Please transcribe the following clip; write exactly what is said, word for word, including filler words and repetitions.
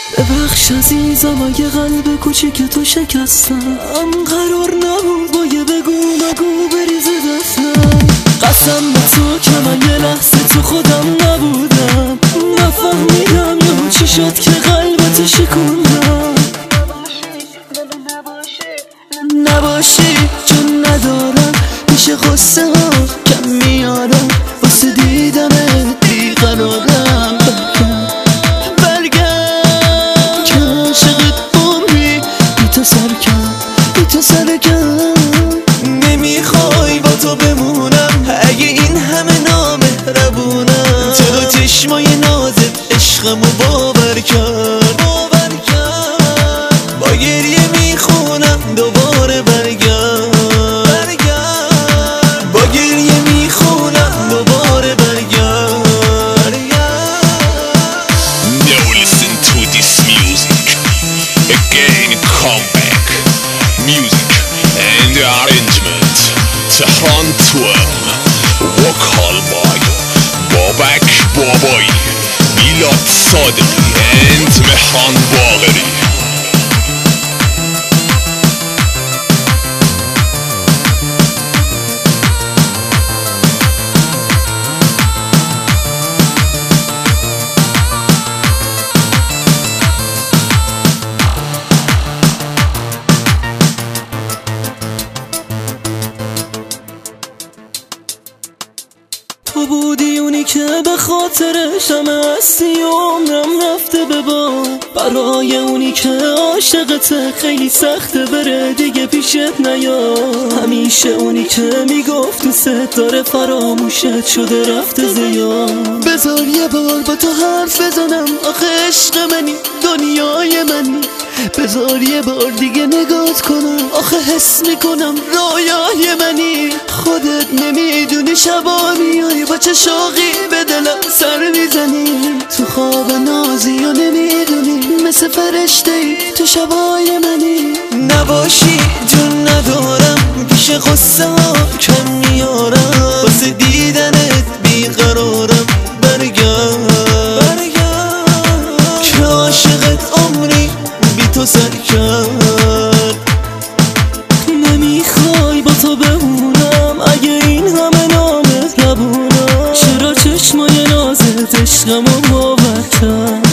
ببخش عزیزم اگه قلب کوچیک تو شکستم، قرار نبود با یه بگو مگو بریزه دستم. قسم به تو که من یه لحظه تو خودم نبودم، نفهمیدم یا چی شد که قلبتو شکوندم. نباشی چون ندارم میشه غصه ها کم میارم، واسه دیدمت بیقرارم. برگرد که عاشقت عمری بی تو سر کرد بی تو سر کرد. نمیخوای با تو بمونم اگه این همه نامهربونم، چرا چشمای نازت عشقمو باور کرد باور کرد. با گریه میخونم دوباره برگرد برگرد، با گریه میخونم دوباره برگرد برگرد. Now listen to this music again, come back. Music and the arrangement Tehran twelve vocal by Babak Babai, Milad Sadeghi and Mehran Bagheri. تو بودی اونی که به خاطرش همه هستی عمرم رفته به باد، برای اونی که عاشقته خیلی سخته بره دیگه پیشت نیاد. همیشه اونی که میگفت دوست داره فراموشت شده رفته زیاد. بذار یه بار با تو حرف بزنم آخه عشق منی دنیای منی، بذار یه بار دیگه نگات کنم آخه حس میکنم رویای منی. خودت نمیدونی شبا میای با چه شوقی به دلم سر میزنی، تو خواب نازی و نمیدونی مثل فرشته ای تو شبای منی. نباشی جون ندارم پیش غصه ها کم میارم، واسه دیدنت بیقرارم. برگرد برگرد که عاشقت عمری بی تو سر کرد. نمیخوای با تو بمونم اگه این همه نامهربونم، چرا چشمای نازت عشقمو باور کرد.